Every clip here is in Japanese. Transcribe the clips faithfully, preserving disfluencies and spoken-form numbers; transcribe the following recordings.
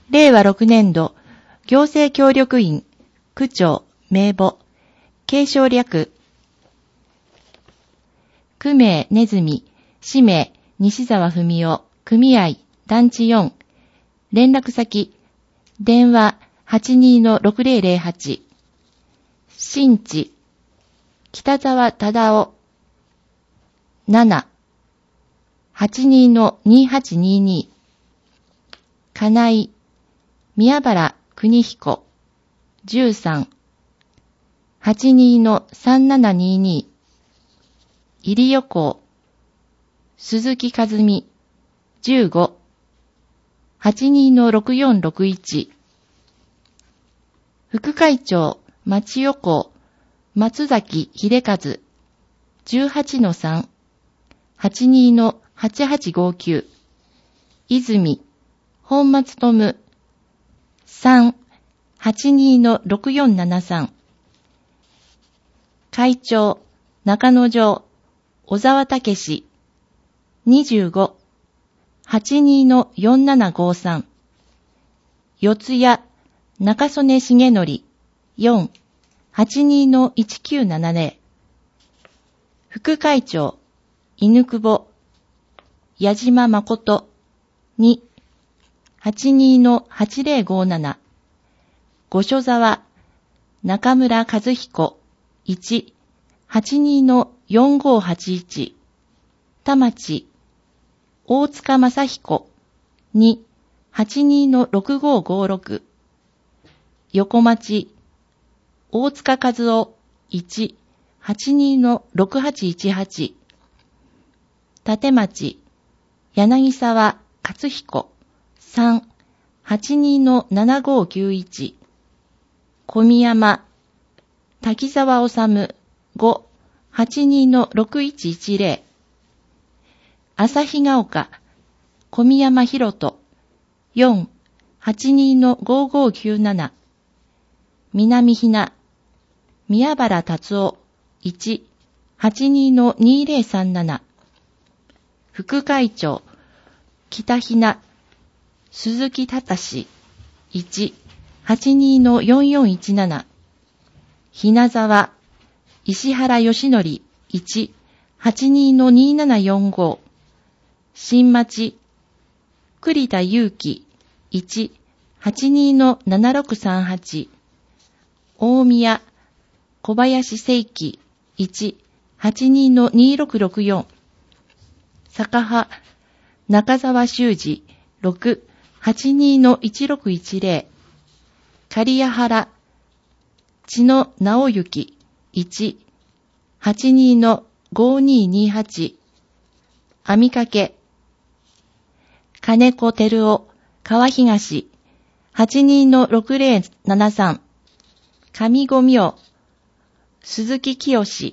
れいわろくねんど、行政協力員、区長、名簿、継承略、区名、ねずみ、氏名、西沢文夫、組合、団地よん、連絡先、電話 はちにーのろくぜろぜろはち、新地、北沢忠夫、なな、はちにーのにはちにーに、金井、宮原邦彦、じゅうさん、はちにーのさんななにーに、入予港、鈴木和美、じゅうご、はちにーのろくよんろくいち、副会長、町予港、松崎秀和、じゅうはちのさん、はちにーのはちはちごきゅう、泉、本松智、さん、はちにーのろくよんななさん、会長、中野城、小沢武史、にじゅうご、はちにーのよんななごさん、四谷、中曽根重則、よん、はちにーのいちきゅうななぜろ、副会長、犬久保、矢島誠、に、はちにーのはちぜろごなな、五所沢、中村和彦、いち、はちにーのよんごはちいち、田町、大塚正彦、に、はちにーのろくごごろく、横町、大塚和夫、いち、はちにーのろくはちいちはち、立町、柳沢勝彦、さん、はちにーのななごきゅういち、小宮山、滝沢治、ご、はちにーのろくいちいちぜろ、旭ヶ丘、小宮山博人、よん、はちにーのごごきゅうなな、南ひな、宮原達夫、いち、はちにーのにぜろさんなな、副会長、北ひな、鈴木忠、いち、はちにーのよんよんいちなな、ひなざわ、石原義則、いち、はちにーのにななよんご、新町、栗田祐樹、いち、はちにーのななろくさんはち、大宮、小林正樹、いち、はちにーのにろくろくよん、坂葉、中沢修二、ろく、はちにーのいちろくいちぜろ、刈谷原、千野直之、いち、はちにーのごににはち、網掛、金子照夫、川東、はちにーのろくぜろななさん、上五名、鈴木清、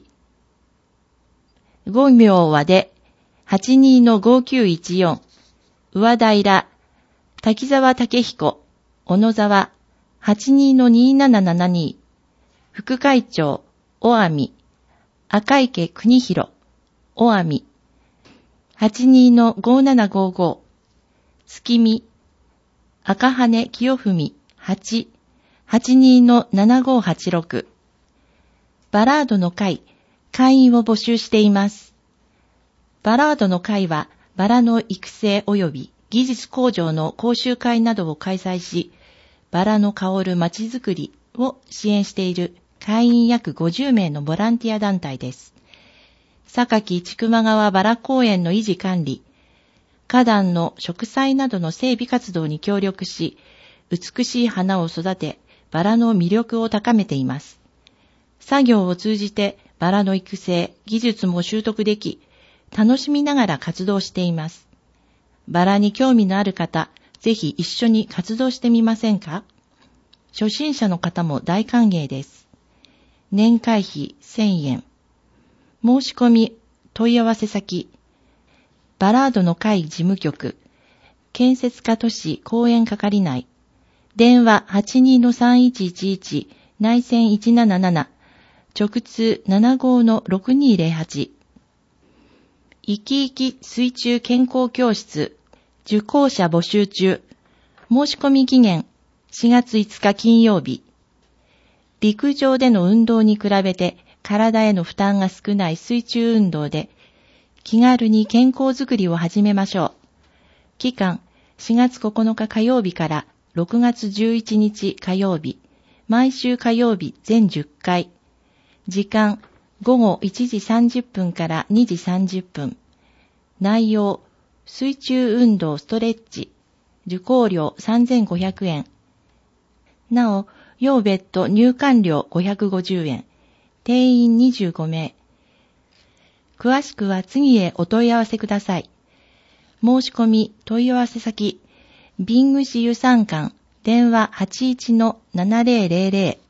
五名和で、はちにーのごきゅういちよん、上平、滝沢武彦、小野沢、はちにーのにななななに、副会長、大網、赤池国広、大網、はちにーのごななごご、月見、赤羽清文、はち、はちにーのななごはちろく、バラードの会、会員を募集しています。バラードの会は、バラの育成及び技術向上の講習会などを開催し、バラの香るまちづくりを支援している会員約ごじゅうめいのボランティア団体です。榊千曲川バラ公園の維持管理、花壇の植栽などの整備活動に協力し、美しい花を育て、バラの魅力を高めています。作業を通じてバラの育成、技術も習得でき、楽しみながら活動しています。バラに興味のある方、ぜひ一緒に活動してみませんか？初心者の方も大歓迎です。年会費せんえん。申し込み、問い合わせ先、バラードの会事務局、建設課都市公園係内、電話 はちにーのさんいちいちいち、内線いちなななな、直通 ななごのろくにーぜろはち。生き生き水中健康教室、受講者募集中。 申し込み期限しがついつか金曜日。陸上での運動に比べて体への負担が少ない水中運動で気軽に健康づくりを始めましょう。期間しがつここのか火曜日からろくがつじゅういちにち火曜日、毎週火曜日全じゅっかい。時間ごごいちじさんじゅっぷんからにじさんじゅっぷん。内容水中運動ストレッチ。受講料さんぜんごひゃくえん。なお、要別途入館料ごひゃくごじゅうえん。定員にじゅうごめい。詳しくは次へお問い合わせください。申し込み問い合わせ先、ビングシ湯山館、電話 はちいちのななぜろぜろ